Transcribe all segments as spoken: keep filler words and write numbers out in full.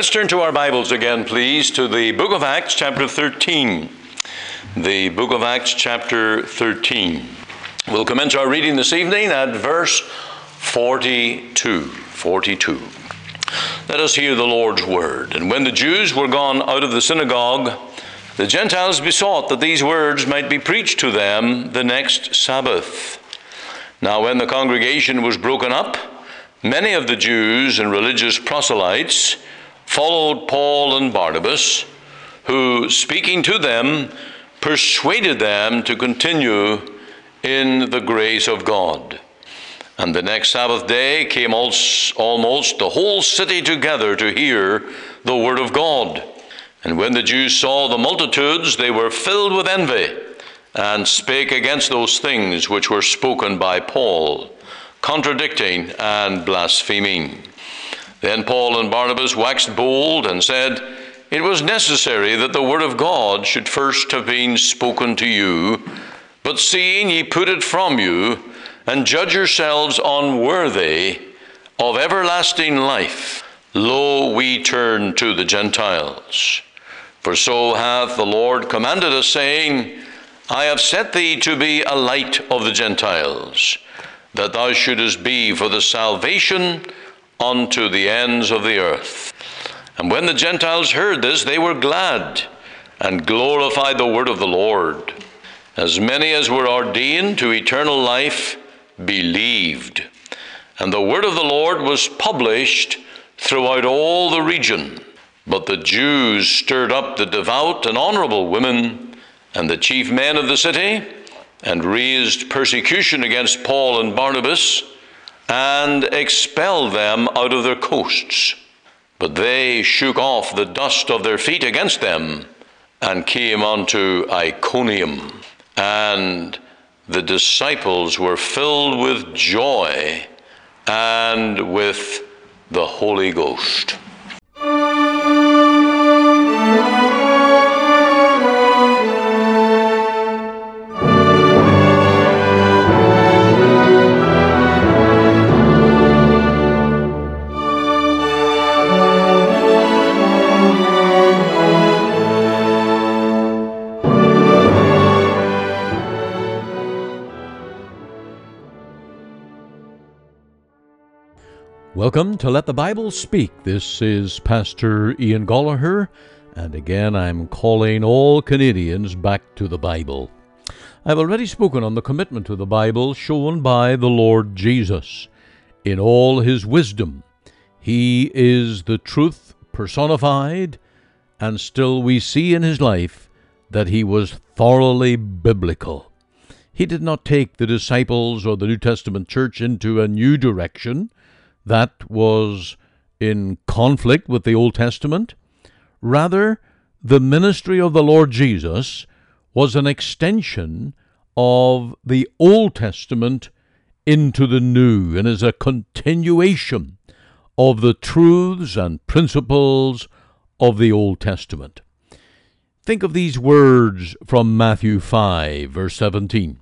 Let's turn to our Bibles again, please, to the book of Acts, chapter thirteen. The book of Acts, chapter thirteen. We'll commence our reading this evening at verse forty-two. forty-two. Let us hear the Lord's word. And when the Jews were gone out of the synagogue, the Gentiles besought that these words might be preached to them the next Sabbath. Now when the congregation was broken up, many of the Jews and religious proselytes followed Paul and Barnabas, who, speaking to them, persuaded them to continue in the grace of God. And the next Sabbath day came almost the whole city together to hear the word of God. And when the Jews saw the multitudes, they were filled with envy, and spake against those things which were spoken by Paul, contradicting and blaspheming. Then Paul and Barnabas waxed bold and said, It was necessary that the word of God should first have been spoken to you, but seeing ye put it from you, and judge yourselves unworthy of everlasting life, lo, we turn to the Gentiles. For so hath the Lord commanded us, saying, I have set thee to be a light of the Gentiles, that thou shouldest be for the salvation unto the ends of the earth. And when the Gentiles heard this, they were glad, and glorified the word of the Lord. As many as were ordained to eternal life believed. And the word of the Lord was published throughout all the region. But the Jews stirred up the devout and honorable women, and the chief men of the city, and raised persecution against Paul and Barnabas, and expelled them out of their coasts. But they shook off the dust of their feet against them, and came unto Iconium. And the disciples were filled with joy and with the Holy Ghost. Welcome to Let the Bible Speak. This is Pastor Ian Gollaher, and again I'm calling all Canadians back to the Bible. I've already spoken on the commitment to the Bible shown by the Lord Jesus. In all his wisdom, he is the truth personified, and still we see in his life that he was thoroughly biblical. He did not take the disciples or the New Testament church into a new direction that was in conflict with the Old Testament. Rather, the ministry of the Lord Jesus was an extension of the Old Testament into the New, and is a continuation of the truths and principles of the Old Testament. Think of these words from Matthew five, verse seventeen.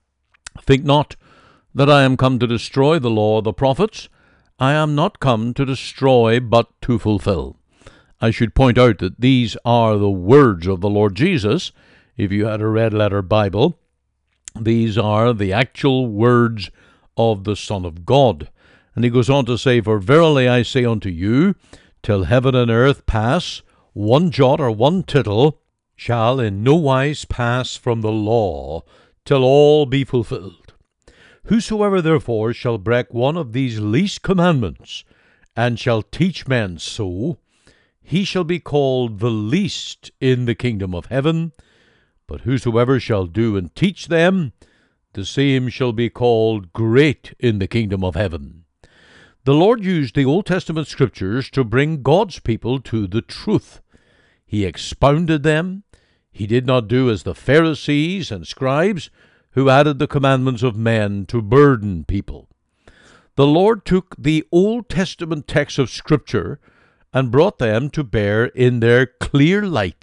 Think not that I am come to destroy the law of the prophets. I am not come to destroy, but to fulfill. I should point out that these are the words of the Lord Jesus. If you had a red letter Bible, these are the actual words of the Son of God. And he goes on to say, For verily I say unto you, till heaven and earth pass, one jot or one tittle shall in no wise pass from the law, till all be fulfilled. Whosoever therefore shall break one of these least commandments, and shall teach men so, he shall be called the least in the kingdom of heaven. But whosoever shall do and teach them, the same shall be called great in the kingdom of heaven. The Lord used the Old Testament scriptures to bring God's people to the truth. He expounded them. He did not do as the Pharisees and scribes, who added the commandments of men to burden people. The Lord took the Old Testament texts of Scripture and brought them to bear in their clear light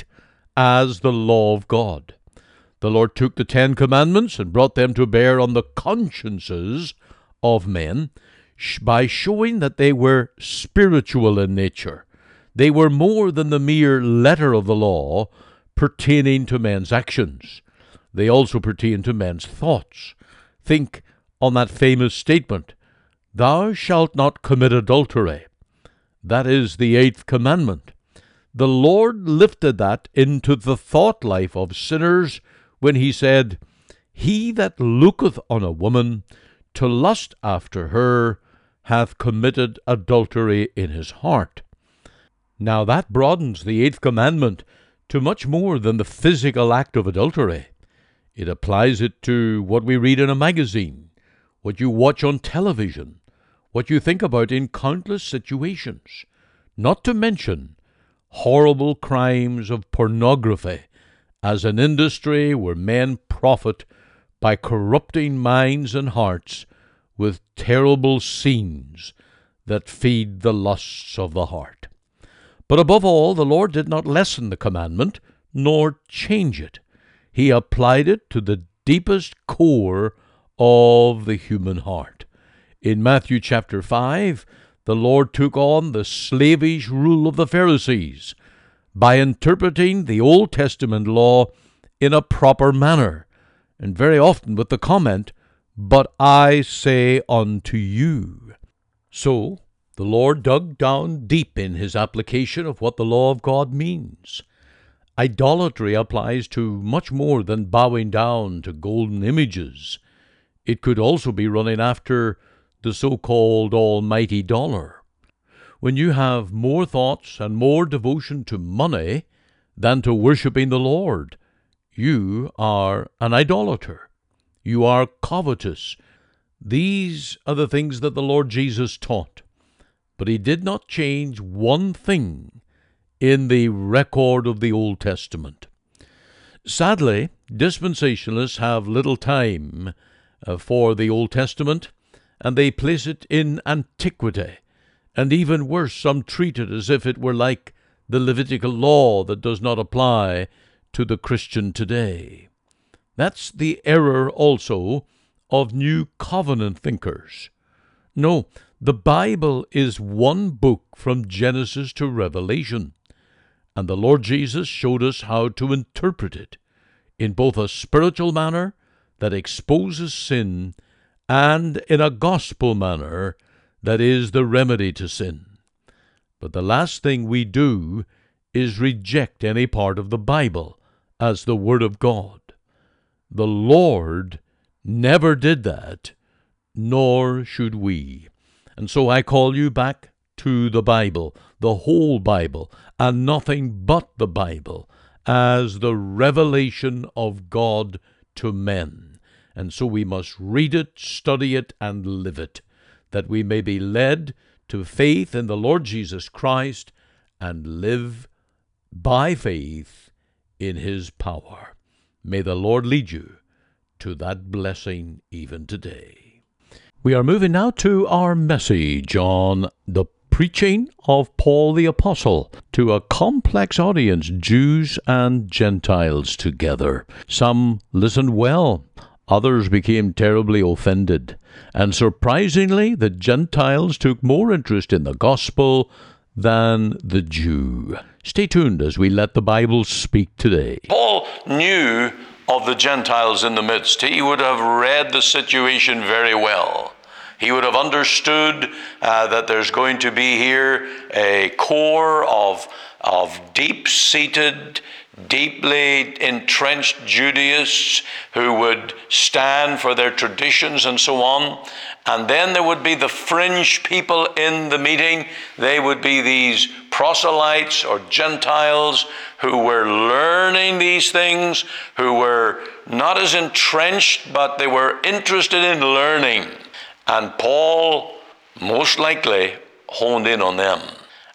as the law of God. The Lord took the Ten Commandments and brought them to bear on the consciences of men by showing that they were spiritual in nature. They were more than the mere letter of the law pertaining to men's actions. They also pertain to men's thoughts. Think on that famous statement, "Thou shalt not commit adultery." That is the eighth commandment. The Lord lifted that into the thought life of sinners when he said, "He that looketh on a woman to lust after her hath committed adultery in his heart." Now that broadens the eighth commandment to much more than the physical act of adultery. It applies it to what we read in a magazine, what you watch on television, what you think about in countless situations, not to mention horrible crimes of pornography as an industry where men profit by corrupting minds and hearts with terrible scenes that feed the lusts of the heart. But above all, the Lord did not lessen the commandment, nor change it. He applied it to the deepest core of the human heart. In Matthew chapter five, the Lord took on the slavish rule of the Pharisees by interpreting the Old Testament law in a proper manner, and very often with the comment, "But I say unto you." So, the Lord dug down deep in his application of what the law of God means. Idolatry applies to much more than bowing down to golden images. It could also be running after the so-called almighty dollar. When you have more thoughts and more devotion to money than to worshiping the Lord, you are an idolater. You are covetous. These are the things that the Lord Jesus taught. But he did not change one thing in the record of the Old Testament. Sadly, dispensationalists have little time uh, for the Old Testament, and they place it in antiquity. And even worse, some treat it as if it were like the Levitical law that does not apply to the Christian today. That's the error also of New Covenant thinkers. No, the Bible is one book from Genesis to Revelation, and the Lord Jesus showed us how to interpret it in both a spiritual manner that exposes sin and in a gospel manner that is the remedy to sin. But the last thing we do is reject any part of the Bible as the Word of God. The Lord never did that, nor should we. And so I call you back to the Bible, the whole Bible, and nothing but the Bible, as the revelation of God to men. And so we must read it, study it, and live it, that we may be led to faith in the Lord Jesus Christ and live by faith in his power. May the Lord lead you to that blessing even today. We are moving now to our message on the preaching of Paul the Apostle to a complex audience, Jews and Gentiles together. Some listened well, others became terribly offended, and surprisingly, the Gentiles took more interest in the gospel than the Jew. Stay tuned as we let the Bible speak today. Paul knew of the Gentiles in the midst. He would have read the situation very well. He would have understood uh, that there's going to be here a core of, of deep-seated, deeply entrenched Judaists who would stand for their traditions and so on. And then there would be the fringe people in the meeting. They would be these proselytes or Gentiles who were learning these things, who were not as entrenched, but they were interested in learning. And Paul most likely honed in on them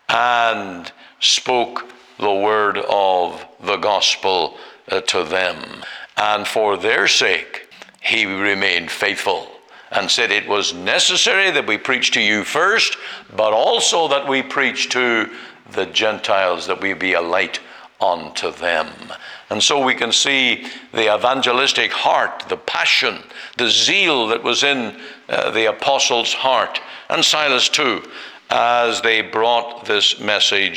and spoke the word of the gospel uh, to them. And for their sake, he remained faithful and said it was necessary that we preach to you first, but also that we preach to the Gentiles, that we be a light unto them. And so we can see the evangelistic heart, the passion, the zeal that was in uh, the apostles' heart, and Silas too, as they brought this message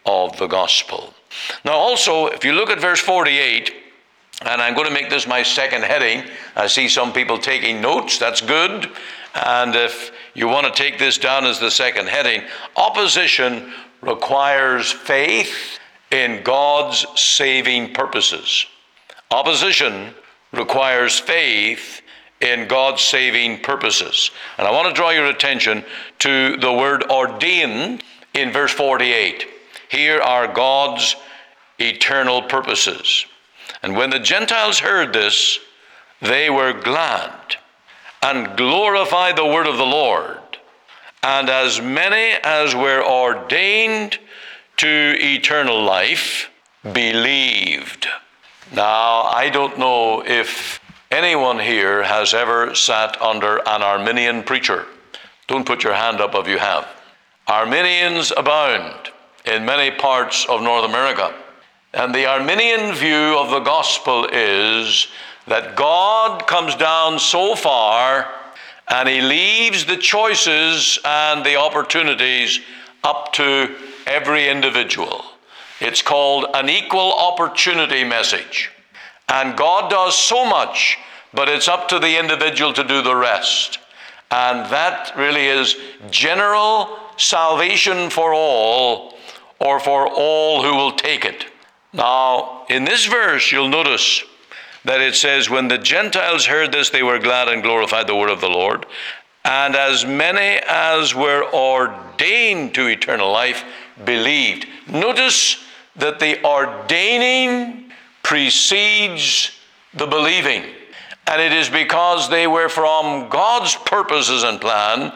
of the gospel. Now also, if you look at verse forty-eight, and I'm going to make this my second heading. I see some people taking notes. That's good. And if you want to take this down as the second heading, opposition requires faith in God's saving purposes. Opposition requires faith in God's saving purposes. And I want to draw your attention to the word ordained in verse forty-eight. Here are God's eternal purposes. And when the Gentiles heard this, they were glad and glorified the word of the Lord. And as many as were ordained to eternal life believed. Now, I don't know if anyone here has ever sat under an Arminian preacher. Don't put your hand up if you have. Arminians abound in many parts of North America. And the Arminian view of the gospel is that God comes down so far and he leaves the choices and the opportunities up to every individual. It's called an equal opportunity message. And God does so much, but it's up to the individual to do the rest. And that really is general salvation for all, or for all who will take it. Now, in this verse, you'll notice that it says, when the Gentiles heard this, they were glad and glorified the word of the Lord. And as many as were ordained to eternal life believed. Notice that the ordaining precedes the believing. And it is because they were from God's purposes and plan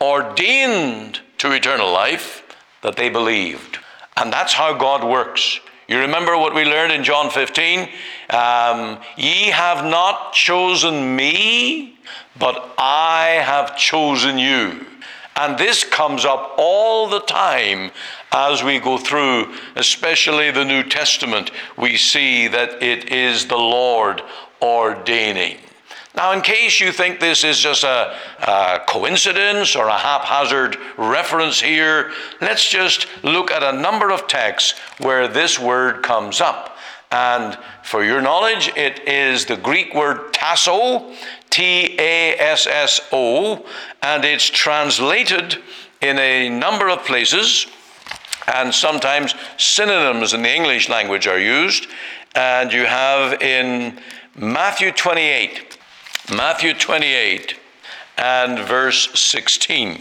ordained to eternal life that they believed. And that's how God works. You remember what we learned in John fifteen? Um, Ye have not chosen me, but I have chosen you. And this comes up all the time as we go through, especially the New Testament. We see that it is the Lord ordaining. Now, in case you think this is just a, a coincidence or a haphazard reference here, let's just look at a number of texts where this word comes up. And for your knowledge, it is the Greek word tasso, T A S S O, and it's translated in a number of places, and sometimes synonyms in the English language are used. And you have in Matthew twenty-eight, Matthew twenty-eight and verse sixteen.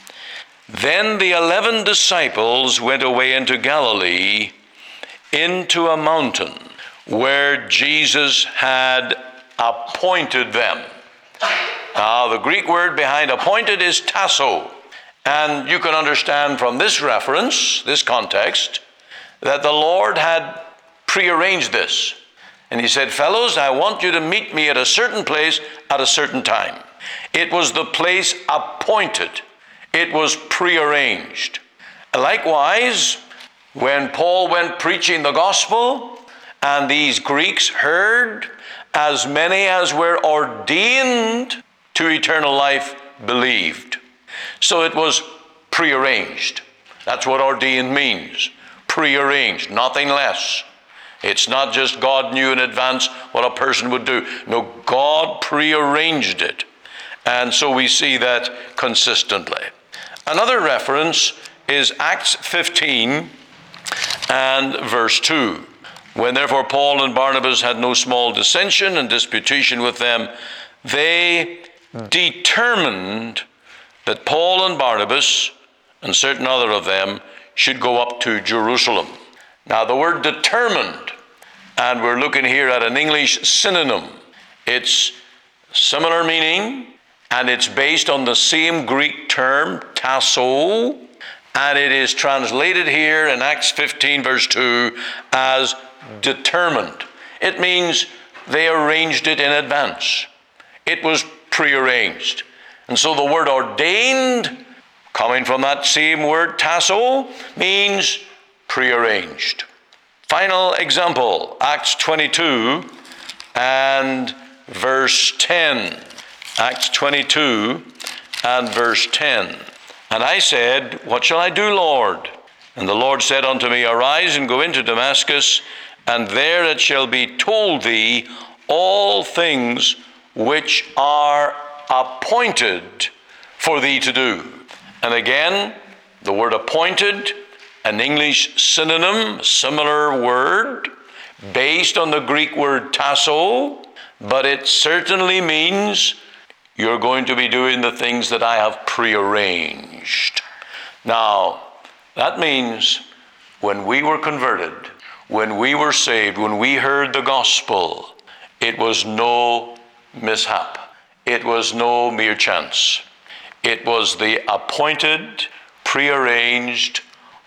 Then the eleven disciples went away into Galilee, into a mountain where Jesus had appointed them. Now, the Greek word behind appointed is tasso. And you can understand from this reference, this context, that the Lord had prearranged this. And he said, fellows, I want you to meet me at a certain place at a certain time. It was the place appointed. It was prearranged. Likewise, when Paul went preaching the gospel, and these Greeks heard, as many as were ordained to eternal life believed. So it was prearranged. That's what ordained means. Prearranged, nothing less. It's not just God knew in advance what a person would do. No, God prearranged it. And so we see that consistently. Another reference is Acts fifteen and verse two. When therefore Paul and Barnabas had no small dissension and disputation with them, they determined that Paul and Barnabas and certain other of them should go up to Jerusalem. Now the word determined, and we're looking here at an English synonym. It's similar meaning, and it's based on the same Greek term, tasso, and it is translated here in Acts fifteen verse two as determined. It means they arranged it in advance. It was prearranged. And so the word ordained, coming from that same word tasso, means prearranged. Final example, Acts twenty-two and verse ten. Acts twenty-two and verse ten. And I said, what shall I do, Lord? And the Lord said unto me, Arise and go into Damascus, and there it shall be told thee all things which are appointed for thee to do. And again, the word appointed, an English synonym, similar word, based on the Greek word tasso, but it certainly means you're going to be doing the things that I have prearranged. Now, that means when we were converted, when we were saved, when we heard the gospel, it was no mishap. It was no mere chance. It was the appointed, prearranged,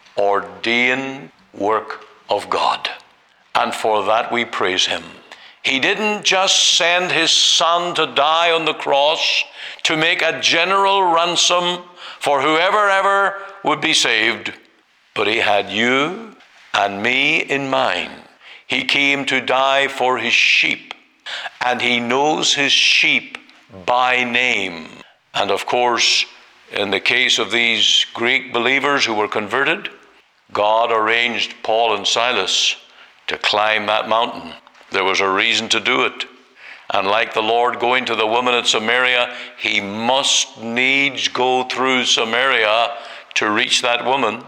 ordained work of God. And for that we praise him. He didn't just send his son to die on the cross to make a general ransom for whoever ever would be saved, but he had you and me in mind. He came to die for his sheep, and he knows his sheep by name. And of course, in the case of these Greek believers who were converted, God arranged Paul and Silas to climb that mountain. There was a reason to do it. And like the Lord going to the woman at Samaria, he must needs go through Samaria to reach that woman.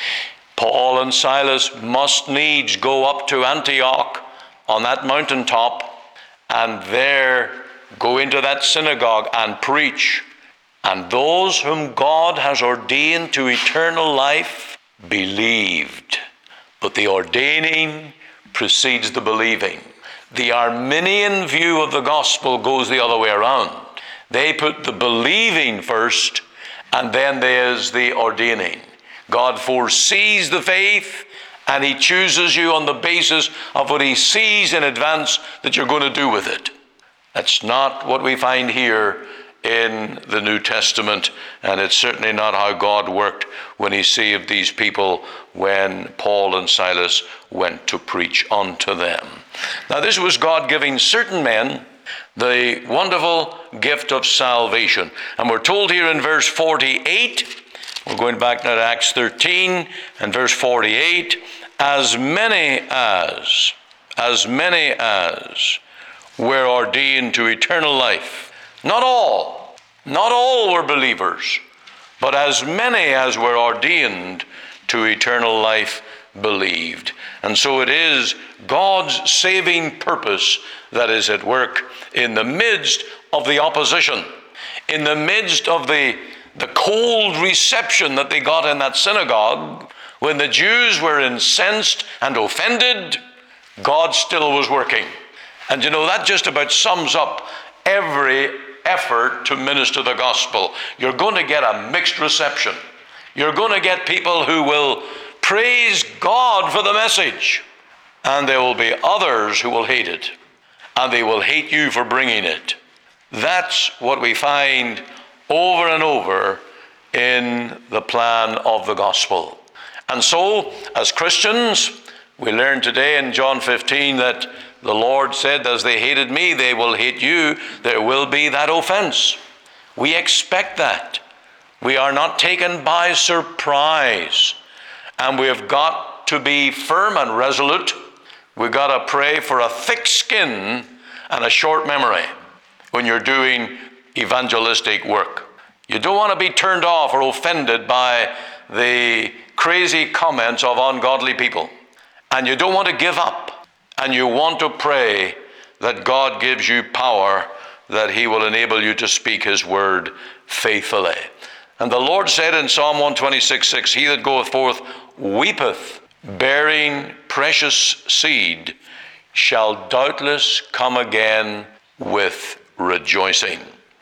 Paul and Silas must needs go up to Antioch on that mountaintop and there go into that synagogue and preach. And those whom God has ordained to eternal life believed. But the ordaining precedes the believing. The Arminian view of the gospel goes the other way around. They put the believing first, and then there's the ordaining. God foresees the faith, and he chooses you on the basis of what he sees in advance that you're going to do with it. That's not what we find here in the New Testament, and it's certainly not how God worked when he saved these people when Paul and Silas went to preach unto them. Now, this was God giving certain men the wonderful gift of salvation. And we're told here in verse forty-eight, we're going back now to Acts thirteen and verse forty-eight, as many as, as many as were ordained to eternal life. Not all, not all were believers, but as many as were ordained to eternal life believed. And so it is God's saving purpose that is at work in the midst of the opposition, in the midst of the, the cold reception that they got in that synagogue. When the Jews were incensed and offended, God still was working. And you know, that just about sums up every effort to minister the gospel. You're going to get a mixed reception. You're going to get people who will praise God for the message, and there will be others who will hate it, and they will hate you for bringing it. That's what we find over and over in the plan of the gospel. And so, as Christians, we learn today in John fifteen that the Lord said, as they hated me, they will hate you. There will be that offense. We expect that. We are not taken by surprise. And we've got to be firm and resolute. We've got to pray for a thick skin and a short memory when you're doing evangelistic work. You don't want to be turned off or offended by the crazy comments of ungodly people. And you don't want to give up. And you want to pray that God gives you power, that he will enable you to speak his word faithfully. And the Lord said in Psalm one twenty-six six, he that goeth forth weepeth, bearing precious seed, shall doubtless come again with rejoicing.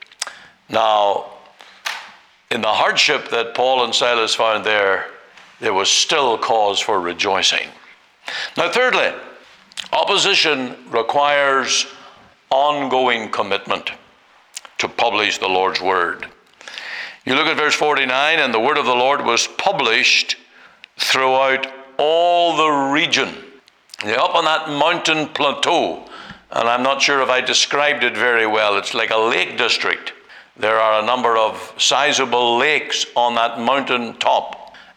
Now, in the hardship that Paul and Silas found there, there was still cause for rejoicing. Now, thirdly, opposition requires ongoing commitment to publish the Lord's word. You look at verse forty-nine, and the word of the Lord was published throughout all the region. They're up on that mountain plateau, and I'm not sure if I described it very well. It's like a lake district. There are a number of sizable lakes on that mountain top,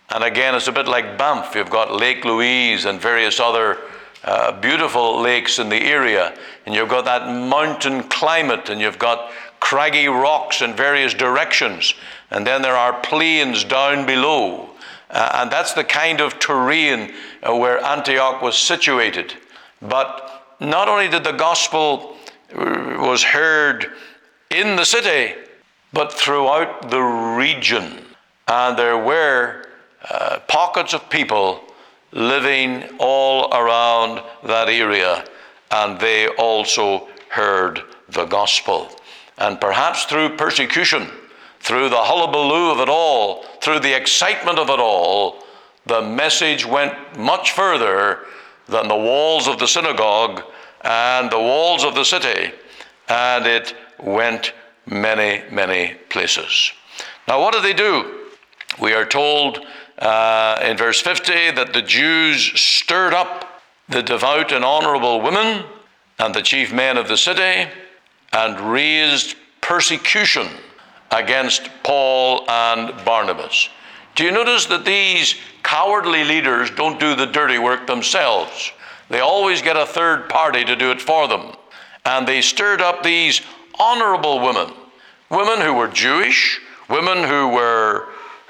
And again, it's a bit like Banff. You've got Lake Louise and various other uh, beautiful lakes in the area. And you've got that mountain climate, and you've got craggy rocks in various directions. And then there are plains down below. Uh, and that's the kind of terrain uh, where Antioch was situated. But not only did the gospel uh, was heard in the city, but throughout the region. And there were uh, pockets of people living all around that area, and they also heard the gospel. And perhaps through persecution, through the hullabaloo of it all, through the excitement of it all, the message went much further than the walls of the synagogue and the walls of the city, and it went many, many places. Now, what did they do? We are told uh, in verse fifty that the Jews stirred up the devout and honorable women and the chief men of the city and raised persecution against Paul and Barnabas. Do you notice that these cowardly leaders don't do the dirty work themselves? They always get a third party to do it for them. And they stirred up these honorable women, women who were Jewish, women who were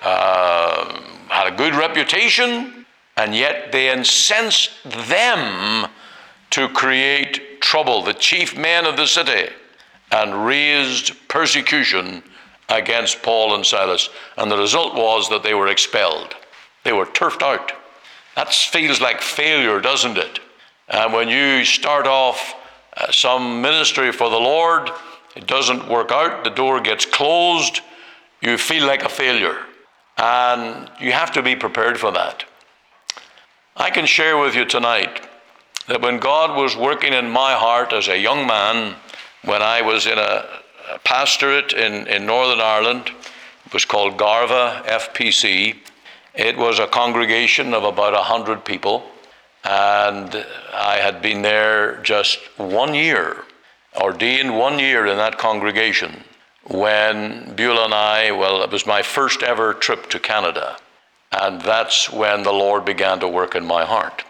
uh, had a good reputation, and yet they incensed them to create trouble, the chief men of the city, and raised persecution against Paul and Silas. And the result was that they were expelled. They were turfed out. That feels like failure, doesn't it? And when you start off uh, some ministry for the Lord, it doesn't work out, the door gets closed, you feel like a failure. And you have to be prepared for that. I can share with you tonight that when God was working in my heart as a young man, when I was in a, a pastorate in, in Northern Ireland, it was called Garva F P C. It was a congregation of about a hundred people, and I had been there just one year, ordained one year in that congregation, when Beulah and I, well, it was my first ever trip to Canada, and that's when the Lord began to work in my heart.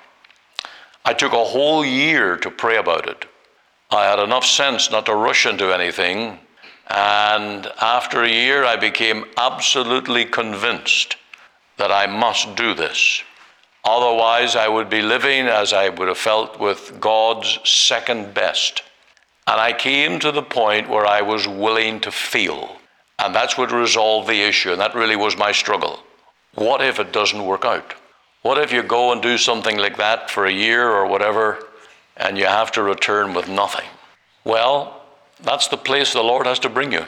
I took a whole year to pray about it. I had enough sense not to rush into anything, and after a year I became absolutely convinced that I must do this. Otherwise I would be living as I would have felt with God's second best. And I came to the point where I was willing to feel. And that's what resolved the issue. And that really was my struggle. What if it doesn't work out? What if you go and do something like that for a year or whatever, and you have to return with nothing? Well, that's the place the Lord has to bring you.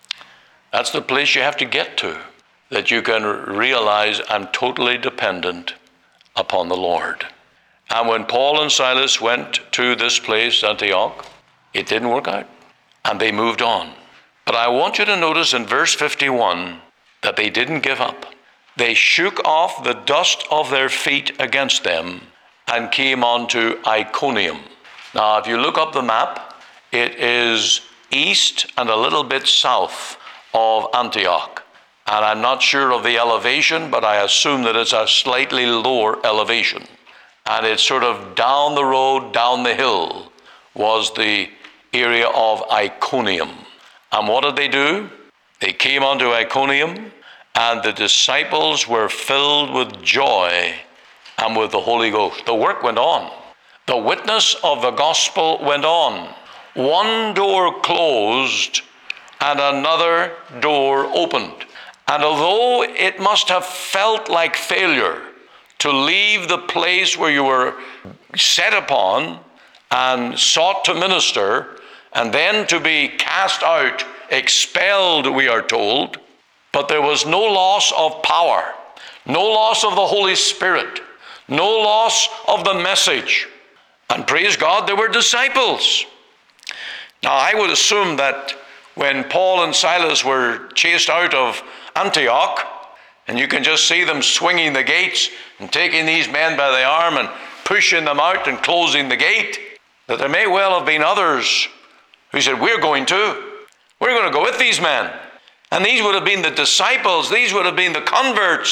That's the place you have to get to, that you can realize I'm totally dependent upon the Lord. And when Paul and Silas went to this place, Antioch, it didn't work out, and they moved on. But I want you to notice in verse fifty-one that they didn't give up. They shook off the dust of their feet against them and came on to Iconium. Now, if you look up the map, it is east and a little bit south of Antioch. And I'm not sure of the elevation, but I assume that it's a slightly lower elevation. And it's sort of down the road, down the hill, was the area of Iconium. And what did they do? They came onto Iconium, and the disciples were filled with joy and with the Holy Ghost. The work went on. The witness of the gospel went on. One door closed and another door opened. And although it must have felt like failure to leave the place where you were set upon and sought to minister, and then to be cast out, expelled, we are told, but there was no loss of power, no loss of the Holy Spirit, no loss of the message. And praise God, there were disciples. Now, I would assume that when Paul and Silas were chased out of Antioch, and you can just see them swinging the gates and taking these men by the arm and pushing them out and closing the gate, that there may well have been others who said, we're going to. We're going to go with these men. And these would have been the disciples. These would have been the converts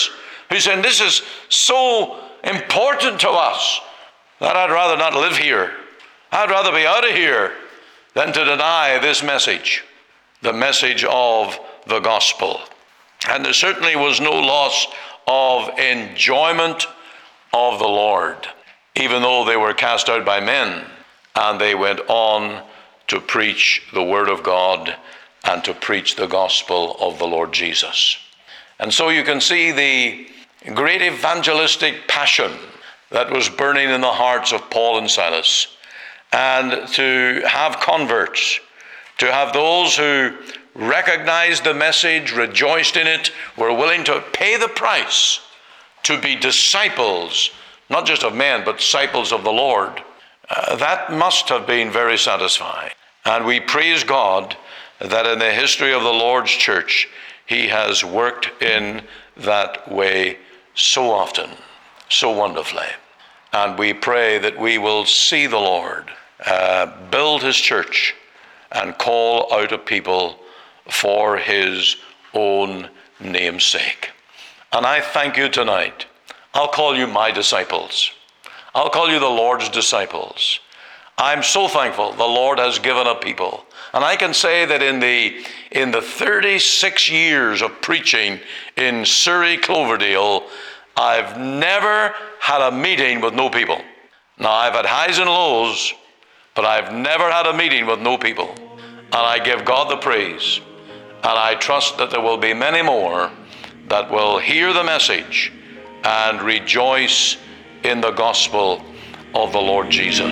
who said, this is so important to us that I'd rather not live here. I'd rather be out of here than to deny this message, the message of the gospel. And there certainly was no loss of enjoyment of the Lord, even though they were cast out by men, and they went on to preach the word of God and to preach the gospel of the Lord Jesus. And so you can see the great evangelistic passion that was burning in the hearts of Paul and Silas. And to have converts, to have those who recognized the message, rejoiced in it, were willing to pay the price to be disciples, not just of men, but disciples of the Lord. Uh, that must have been very satisfying. And we praise God that in the history of the Lord's church, he has worked in that way so often, so wonderfully. And we pray that we will see the Lord uh, build his church and call out a people for his own name's sake. And I thank you tonight. I'll call you my disciples. I'll call you the Lord's disciples. I'm so thankful the Lord has given a people. And I can say that in the in the thirty-six years of preaching in Surrey, Cloverdale, I've never had a meeting with no people. Now, I've had highs and lows, but I've never had a meeting with no people. And I give God the praise. And I trust that there will be many more that will hear the message and rejoice in the gospel of the Lord Jesus.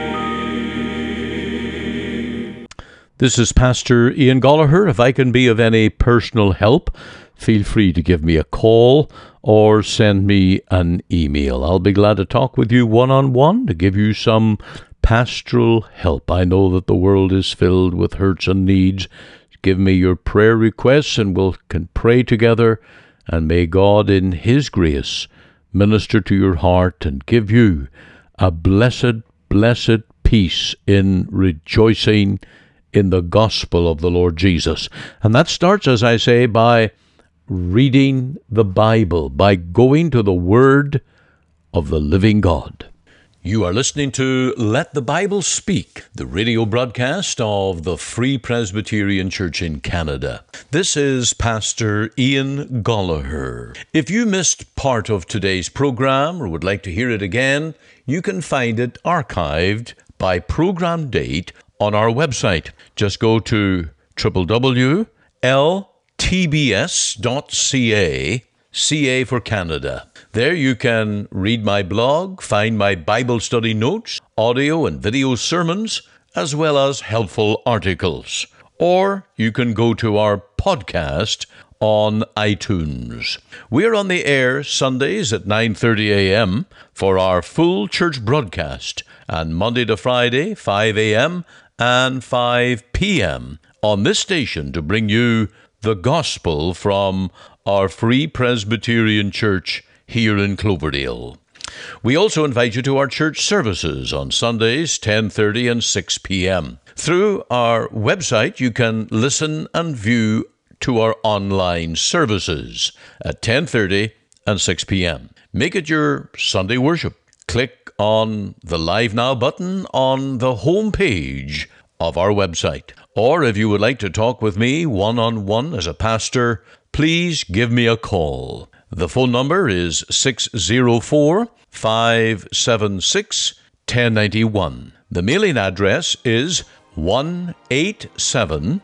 This is Pastor Ian Gollaher. If I can be of any personal help, feel free to give me a call or send me an email. I'll be glad to talk with you one-on-one to give you some pastoral help. I know that the world is filled with hurts and needs. Give me your prayer requests and we can pray together, and may God in his grace minister to your heart and give you a blessed, blessed peace in rejoicing in the gospel of the Lord Jesus. And that starts, as I say, by reading the Bible, by going to the Word of the living God. You are listening to Let the Bible Speak, the radio broadcast of the Free Presbyterian Church in Canada. This is Pastor Ian Gollaher. If you missed part of today's program or would like to hear it again, you can find it archived by program date on our website. Just go to w w w dot l t b s dot c a, C A for Canada. There you can read my blog, find my Bible study notes, audio and video sermons, as well as helpful articles. Or you can go to our podcast on iTunes. We're on the air Sundays at nine thirty a.m. for our full church broadcast, and Monday to Friday, five a.m. and five p.m. on this station to bring you the gospel from our Free Presbyterian Church here in Cloverdale. We also invite you to our church services on Sundays, ten thirty and six p.m. Through our website, you can listen and view to our online services at ten thirty and six p.m. Make it your Sunday worship. Click on the Live Now button on the home page of our website. Or if you would like to talk with me one-on-one as a pastor, please give me a call. The phone number is six oh four, five seven six, one oh nine one. The mailing address is one eighty-seven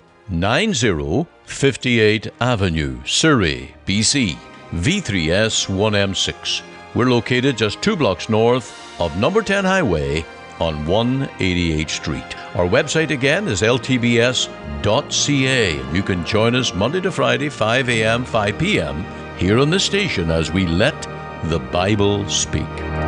ninety fifty-eighth Avenue, Surrey, B C, V three S one M six. We're located just two blocks north of number ten Highway on one eighty-eighth Street. Our website again is l t b s dot c a. You can join us Monday to Friday, five a.m., five p.m. here on this station as we let the Bible speak.